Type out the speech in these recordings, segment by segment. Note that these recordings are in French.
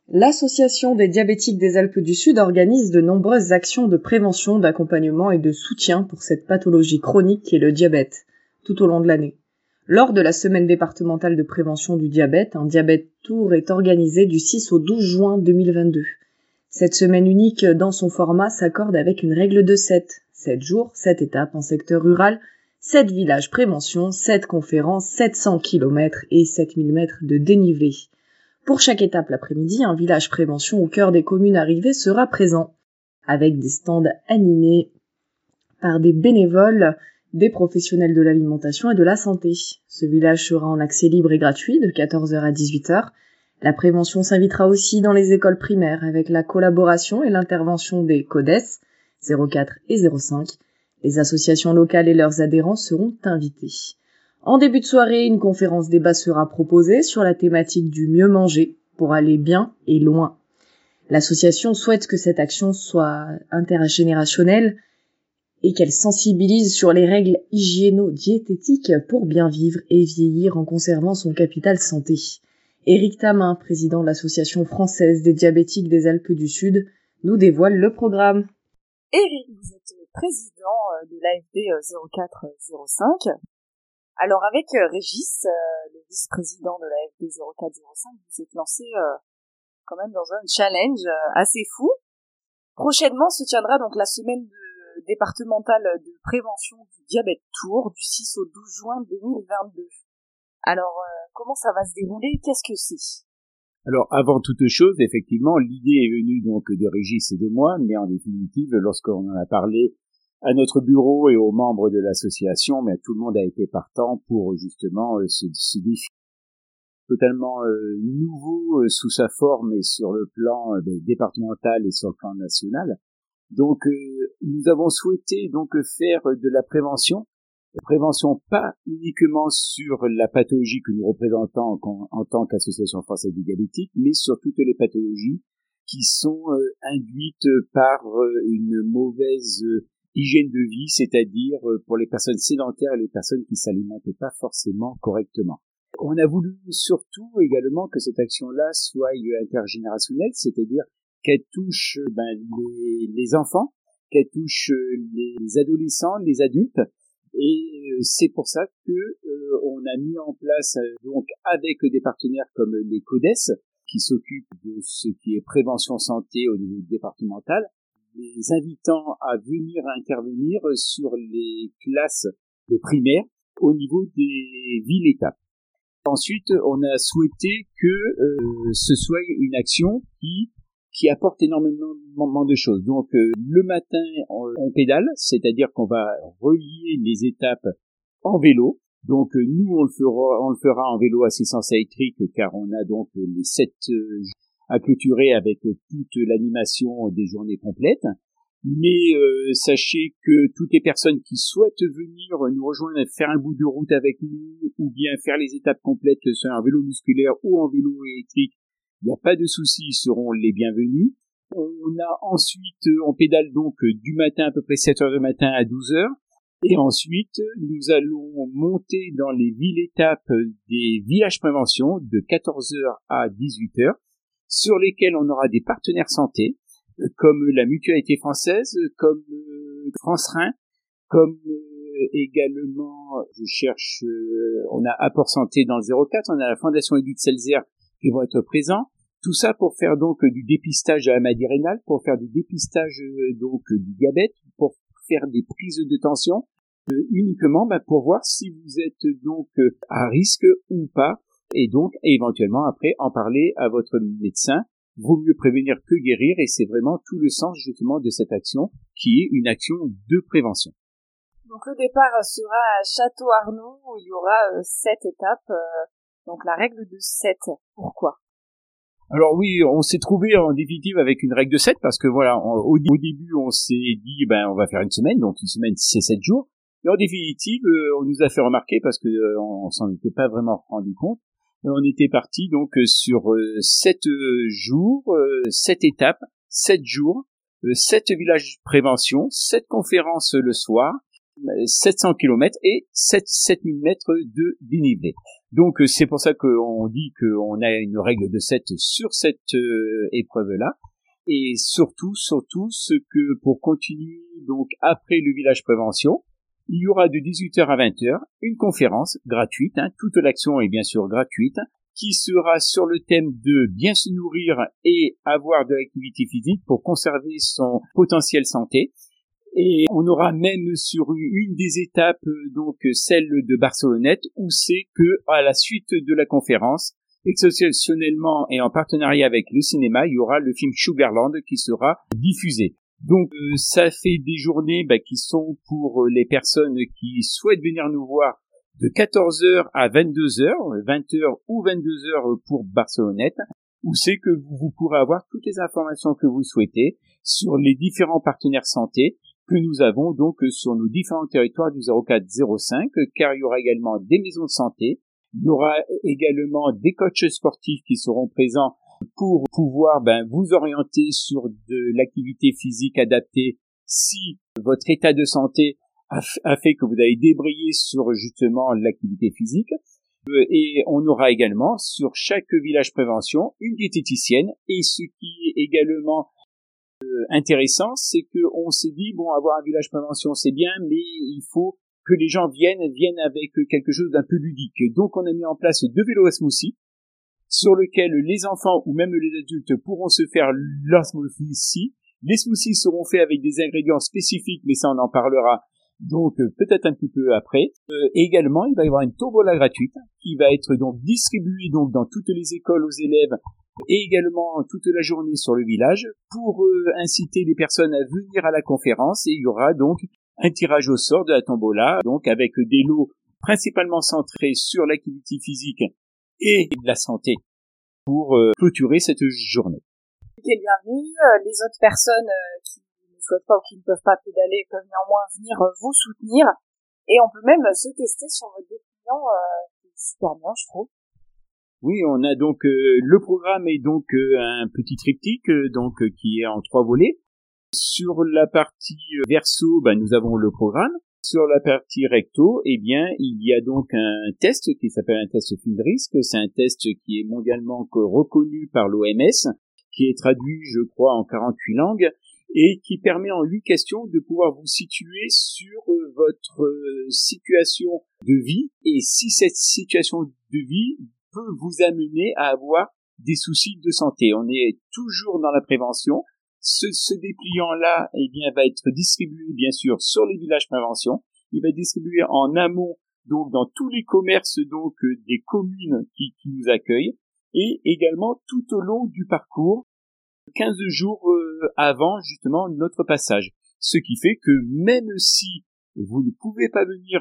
L'Association des diabétiques des Alpes du Sud organise de nombreuses actions de prévention, d'accompagnement et de soutien pour cette pathologie chronique qu'est le diabète, tout au long de l'année. Lors de la semaine départementale de prévention du diabète, un diabète tour est organisé du 6 au 12 juin 2022. Cette semaine unique dans son format s'accorde avec une règle de 7. 7 jours, 7 étapes en secteur rural, 7 villages prévention, 7 conférences, 700 km et 7000 mètres de dénivelé. Pour chaque étape l'après-midi, un village prévention au cœur des communes arrivées sera présent, avec des stands animés par des bénévoles, des professionnels de l'alimentation et de la santé. Ce village sera en accès libre et gratuit de 14h à 18h. La prévention s'invitera aussi dans les écoles primaires avec la collaboration et l'intervention des CODES 04 et 05. Les associations locales et leurs adhérents seront invités. En début de soirée, une conférence débat sera proposée sur la thématique du mieux manger pour aller bien et loin. L'association souhaite que cette action soit intergénérationnelle et qu'elle sensibilise sur les règles hygiéno-diététiques pour bien vivre et vieillir en conservant son capital santé. Éric Tamin, président de l'Association française des diabétiques des Alpes du Sud, nous dévoile le programme. Éric, vous êtes président de l'AFD 0405. Alors avec Régis, le vice-président de l'AFD 0405, vous êtes lancé quand même dans un challenge assez fou. Prochainement se tiendra donc la semaine départementale de prévention du diabète Tours du 6 au 12 juin 2022. Alors, comment ça va se dérouler? Qu'est-ce que c'est? Alors, avant toute chose, effectivement, l'idée est venue donc de Régis et de moi, mais en définitive, lorsqu'on en a parlé à notre bureau et aux membres de l'association, mais tout le monde a été partant pour justement ce défi totalement nouveau sous sa forme et sur le plan départemental et sur le plan national. Donc, nous avons souhaité donc faire de la prévention pas uniquement sur la pathologie que nous représentons en tant qu'Association française des diabétiques, mais sur toutes les pathologies qui sont induites par une mauvaise hygiène de vie, c'est-à-dire pour les personnes sédentaires et les personnes qui s'alimentent pas forcément correctement. On a voulu surtout également que cette action-là soit intergénérationnelle, c'est-à-dire qu'elle touche les enfants, qu'elle touche les adolescents, les adultes. Et c'est pour ça que on a mis en place donc avec des partenaires comme les CODES qui s'occupent de ce qui est prévention santé au niveau départemental, les invitant à venir intervenir sur les classes de primaire au niveau des villes-étapes. Ensuite, on a souhaité que ce soit une action qui apporte énormément de choses. Donc le matin, on pédale, c'est-à-dire qu'on va relier les étapes en vélo. Donc nous, on le fera en vélo assistance électrique, car on a donc les 7 à clôturer avec toute l'animation des journées complètes. Mais sachez que toutes les personnes qui souhaitent venir nous rejoindre, faire un bout de route avec nous, ou bien faire les étapes complètes, que ce soit en vélo musculaire ou en vélo électrique, il n'y a pas de souci, ils seront les bienvenus. On a ensuite, on pédale donc du matin à peu près 7h du matin à 12h. Et ensuite, nous allons monter dans les villes-étapes des villages prévention de 14h à 18h, sur lesquels on aura des partenaires santé, comme la Mutualité française, comme France Rhin, comme également, on a Apport Santé dans le 04, on a la Fondation Edith Selzer qui vont être présents. Tout ça pour faire donc du dépistage de la maladie rénale, pour faire du dépistage donc du diabète, pour faire des prises de tension, uniquement pour voir si vous êtes donc à risque ou pas, et donc éventuellement après en parler à votre médecin. Vaut mieux prévenir que guérir, et c'est vraiment tout le sens justement de cette action qui est une action de prévention. Donc le départ sera à Château-Arnoux où il y aura 7 étapes, donc la règle de 7. Pourquoi? Alors oui, on s'est trouvé en définitive avec une règle de 7 parce que voilà, au début on s'est dit on va faire une semaine, donc une semaine c'est 7 jours. Et en définitive, on nous a fait remarquer parce que on s'en était pas vraiment rendu compte. On était parti donc sur 7 jours, 7 étapes, 7 jours, 7 villages de prévention, 7 conférences le soir 700 km et 7000 mètres de dénivelé. Donc c'est pour ça qu'on dit qu'on a une règle de 7 sur cette épreuve-là. Et surtout, ce que pour continuer donc après le village prévention, il y aura de 18h à 20h une conférence gratuite, toute l'action est bien sûr gratuite, qui sera sur le thème de bien se nourrir et avoir de l'activité physique pour conserver son potentiel santé. Et on aura même sur une des étapes, donc celle de Barcelonnette, où c'est que à la suite de la conférence, exceptionnellement et en partenariat avec le cinéma, il y aura le film Sugarland qui sera diffusé. Donc ça fait des journées qui sont pour les personnes qui souhaitent venir nous voir de 14h à 22h, 20h ou 22h pour Barcelonnette, où c'est que vous pourrez avoir toutes les informations que vous souhaitez sur les différents partenaires santé que nous avons donc sur nos différents territoires du 04-05, car il y aura également des maisons de santé, il y aura également des coachs sportifs qui seront présents pour pouvoir vous orienter sur de l'activité physique adaptée si votre état de santé a fait que vous avez débrayé sur justement l'activité physique. Et on aura également sur chaque village prévention une diététicienne. Et ce qui est également intéressant, c'est que on s'est dit avoir un village prévention c'est bien, mais il faut que les gens viennent avec quelque chose d'un peu ludique. Donc on a mis en place 2 vélos à smoothie sur lequel les enfants ou même les adultes pourront se faire leur smoothie. Les smoothies seront faits avec des ingrédients spécifiques, mais ça on en parlera donc peut-être un petit peu après. Également, il va y avoir une tombola gratuite qui va être donc distribuée donc dans toutes les écoles aux élèves et également toute la journée sur le village pour inciter les personnes à venir à la conférence. Et il y aura donc un tirage au sort de la tombola, donc avec des lots principalement centrés sur l'activité physique et la santé pour clôturer cette journée. Bienvenue. Les autres personnes qui ne souhaitent pas ou qui ne peuvent pas pédaler peuvent néanmoins venir vous soutenir. Et on peut même se tester sur votre dépliant, super bien, je trouve. Oui, on a donc le programme est donc un petit triptyque qui est en 3 volets. Sur la partie verso, nous avons le programme. Sur la partie recto, il y a donc un test qui s'appelle un test field risk. C'est un test qui est mondialement reconnu par l'OMS, qui est traduit, je crois, en 48 langues, et qui permet en 8 questions de pouvoir vous situer sur votre situation de vie, et si cette situation de vie peut vous amener à avoir des soucis de santé. On est toujours dans la prévention. Ce dépliant-là, va être distribué, bien sûr, sur les villages prévention. Il va être distribué en amont, donc, dans tous les commerces, donc, des communes qui nous accueillent, et également tout au long du parcours, 15 jours avant, justement, notre passage. Ce qui fait que même si vous ne pouvez pas venir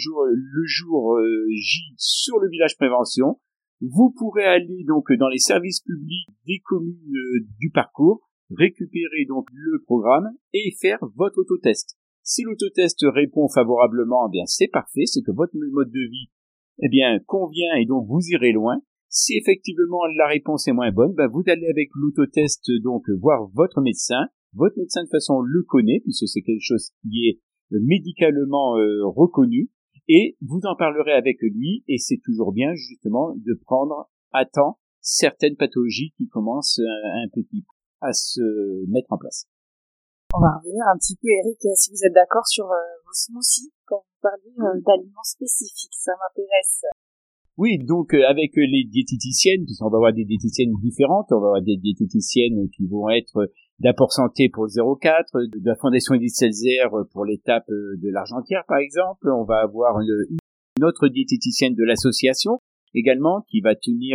le jour J sur le village prévention, vous pourrez aller, donc, dans les services publics des communes du parcours, récupérer donc le programme et faire votre autotest. Si l'autotest répond favorablement, c'est parfait, c'est que votre mode de vie convient et donc vous irez loin. Si effectivement la réponse est moins bonne, vous allez avec l'autotest donc voir votre médecin. Votre médecin de toute façon le connaît puisque c'est quelque chose qui est médicalement reconnu et vous en parlerez avec lui et c'est toujours bien justement de prendre à temps certaines pathologies qui commencent un petit peu à se mettre en place. On va revenir un petit peu, Eric, si vous êtes d'accord sur vos smoothies, quand vous parlez d'aliments spécifiques, ça m'intéresse. Oui, donc avec les diététiciennes, puisqu'on va avoir des diététiciennes différentes, on va avoir des diététiciennes qui vont être d'Apport Santé pour le 04, de la Fondation Edith Selzer pour l'étape de l'Argentière par exemple, on va avoir une autre diététicienne de l'association également qui va tenir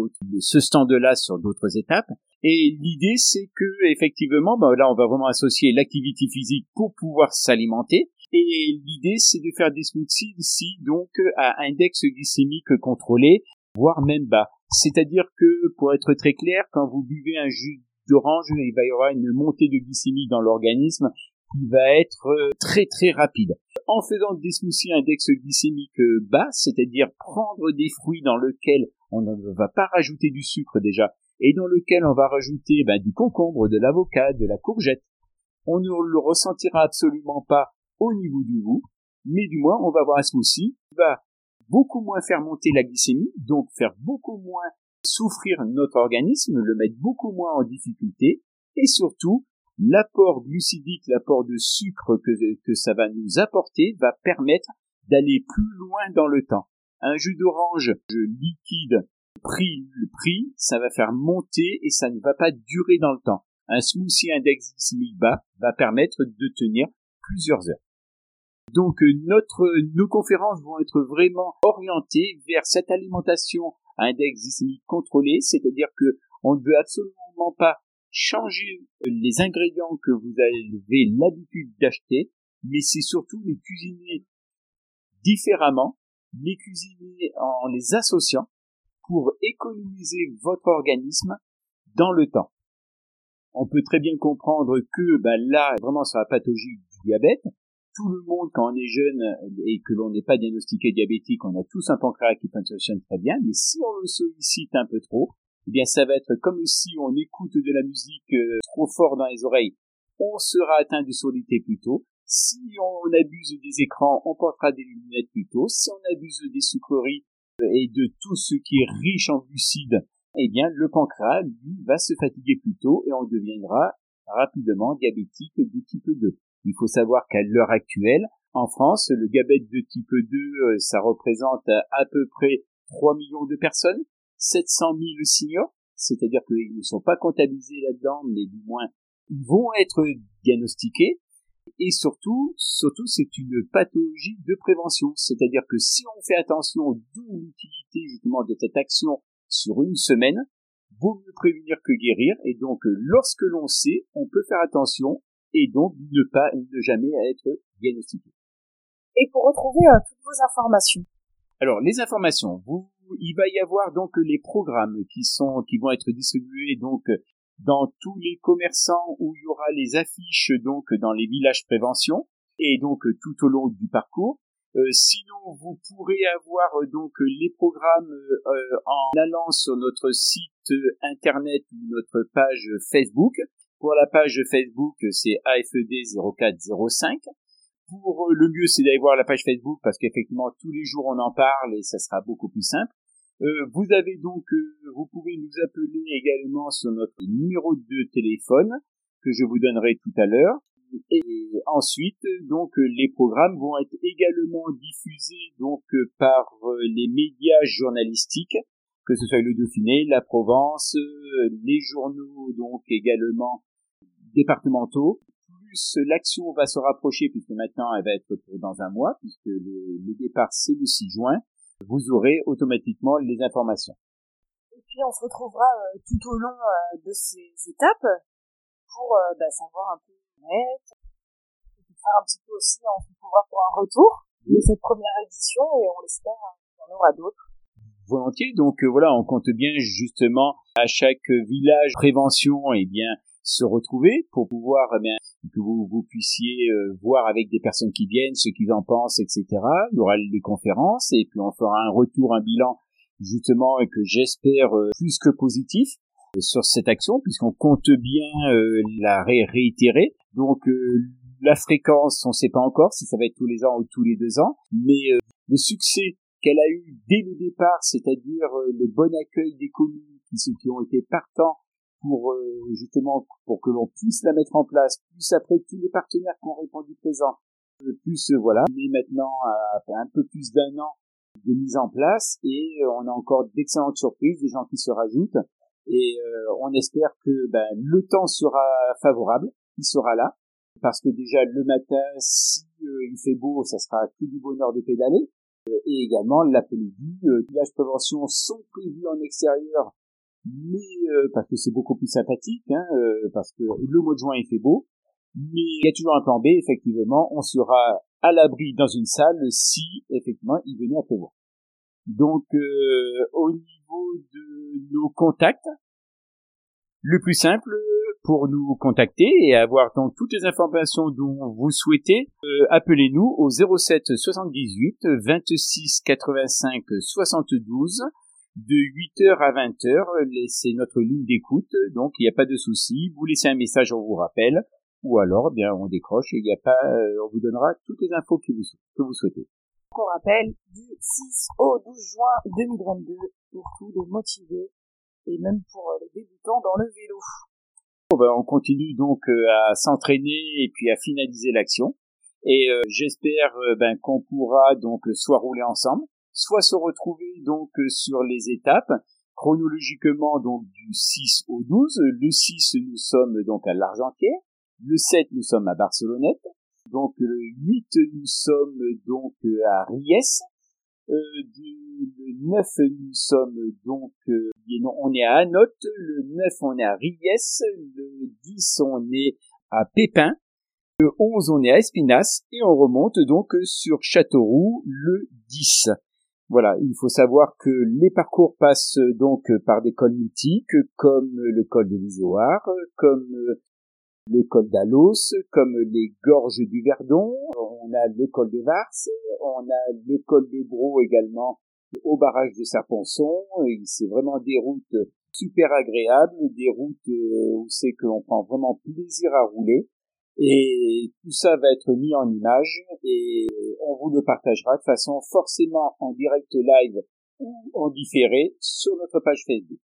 ce stand-là sur d'autres étapes. Et l'idée, c'est que effectivement, là, on va vraiment associer l'activité physique pour pouvoir s'alimenter. Et l'idée, c'est de faire des smoothies ici, donc à index glycémique contrôlé, voire même bas. C'est-à-dire que, pour être très clair, quand vous buvez un jus d'orange, il va y avoir une montée de glycémie dans l'organisme qui va être très très rapide. En faisant des smoothies index glycémique bas, c'est-à-dire prendre des fruits dans lesquels on ne va pas rajouter du sucre déjà, et dans lequel on va rajouter du concombre, de l'avocat, de la courgette, on ne le ressentira absolument pas au niveau du goût, mais du moins on va avoir un smoothie qui va beaucoup moins faire monter la glycémie, donc faire beaucoup moins souffrir notre organisme, le mettre beaucoup moins en difficulté, et surtout l'apport glucidique, l'apport de sucre que ça va nous apporter va permettre d'aller plus loin dans le temps. Un jus d'orange liquide pris, ça va faire monter et ça ne va pas durer dans le temps. Un smoothie index glycémique bas va permettre de tenir plusieurs heures. Donc nos conférences vont être vraiment orientées vers cette alimentation à index glycémique contrôlé, c'est-à-dire que on ne veut absolument pas changer les ingrédients que vous avez l'habitude d'acheter, mais c'est surtout les cuisiner différemment, les cuisiner en les associant pour économiser votre organisme dans le temps. On peut très bien comprendre que là, vraiment sur la pathologie du diabète, tout le monde, quand on est jeune et que l'on n'est pas diagnostiqué diabétique, on a tous un pancréas qui fonctionne très bien, mais si on le sollicite un peu trop, eh bien ça va être comme si on écoute de la musique trop fort dans les oreilles, on sera atteint de surdité plus tôt. Si on abuse des écrans, on portera des lunettes plus tôt. Si on abuse des sucreries et de tout ce qui est riche en glucides, eh bien le pancréas, lui, va se fatiguer plus tôt et on deviendra rapidement diabétique de type 2. Il faut savoir qu'à l'heure actuelle, en France, le diabète de type 2, ça représente à peu près 3 millions de personnes, 700 000 seniors, c'est-à-dire qu'ils ne sont pas comptabilisés là-dedans, mais du moins, ils vont être diagnostiqués. Et surtout, c'est une pathologie de prévention, c'est-à-dire que si on fait attention, d'où l'utilité justement de cette action sur une semaine, vaut mieux prévenir que guérir, et donc lorsque l'on sait, on peut faire attention, et donc ne jamais être diagnostiqué. Et pour retrouver toutes vos informations. Alors, les informations, il va y avoir donc les programmes qui vont être distribués donc dans tous les commerçants où il y aura les affiches donc dans les villages prévention et donc tout au long du parcours. Sinon, vous pourrez avoir donc les programmes en allant sur notre site internet ou notre page Facebook. Pour la page Facebook, c'est AFED0405. Pour le mieux, c'est d'aller voir la page Facebook parce qu'effectivement, tous les jours, on en parle et ça sera beaucoup plus simple. Vous avez donc, vous pouvez nous appeler également sur notre numéro de téléphone que je vous donnerai tout à l'heure. Et ensuite, donc, les programmes vont être également diffusés donc par les médias journalistiques, que ce soit le Dauphiné, la Provence, les journaux donc également départementaux. Plus l'action va se rapprocher puisque maintenant elle va être dans un mois puisque le départ c'est le 6 juin. Vous aurez automatiquement les informations. Et puis on se retrouvera tout au long de ces étapes pour savoir un peu net, et faire un petit peu aussi, on se retrouvera pour un retour de cette première édition et on l'espère, il y en aura d'autres. Volontiers, donc voilà, on compte bien justement à chaque village prévention se retrouver pour pouvoir que vous puissiez voir avec des personnes qui viennent, ce qu'ils en pensent, etc. Il y aura les conférences et puis on fera un retour, un bilan justement que j'espère plus que positif sur cette action puisqu'on compte bien la réitérer. Donc la fréquence, on ne sait pas encore si ça va être tous les ans ou tous les 2 ans, mais le succès qu'elle a eu dès le départ, c'est-à-dire le bon accueil des communes qui ont été partants pour justement pour que l'on puisse la mettre en place, plus après tous les partenaires qui ont répondu présents, voilà, on est maintenant à un peu plus d'1 an de mise en place et on a encore d'excellentes surprises, des gens qui se rajoutent et on espère que le temps sera favorable, il sera là, parce que déjà le matin, si il fait beau, ça sera tout du bonheur de pédaler et également l'après-midi, les villages prévention sont prévus en extérieur mais parce que c'est beaucoup plus sympathique, parce que le mois de juin il fait beau, mais il y a toujours un plan B, effectivement, on sera à l'abri dans une salle si effectivement il venait à pleuvoir. Donc au niveau de nos contacts, le plus simple pour nous contacter et avoir donc toutes les informations dont vous souhaitez, appelez-nous au 07 78 26 85 72 de 8h à 20h, c'est notre ligne d'écoute, donc il n'y a pas de souci. Vous laissez un message, on vous rappelle, ou alors, eh bien, on décroche et il n'y a pas, on vous donnera toutes les infos que vous souhaitez. On rappelle, du 6 au 12 juin 2022, pour tous les motivés, et même pour les débutants dans le vélo. On continue donc à s'entraîner et puis à finaliser l'action. Et j'espère qu'on pourra donc soit rouler ensemble, soit se retrouver donc sur les étapes, chronologiquement donc du 6 au 12. Le 6, nous sommes donc à l'Argentière. Le 7, nous sommes à Barcelonnette. Donc le 8, nous sommes donc à Riès. Le 9, nous sommes donc, on est à Anote. Le 9, on est à Riès. Le 10, on est à Pépin. Le 11, on est à Espinasse. Et on remonte donc sur Châteauroux le 10. Voilà, il faut savoir que les parcours passent donc par des cols mythiques, comme le col de l'Isoard, comme le col d'Alos, comme les gorges du Verdon, on a le col de Vars, on a le col de Gros également au barrage de Serponçon. C'est vraiment des routes super agréables, des routes où c'est que l'on prend vraiment plaisir à rouler. Et tout ça va être mis en image et on vous le partagera de façon forcément en direct live ou en différé sur notre page Facebook.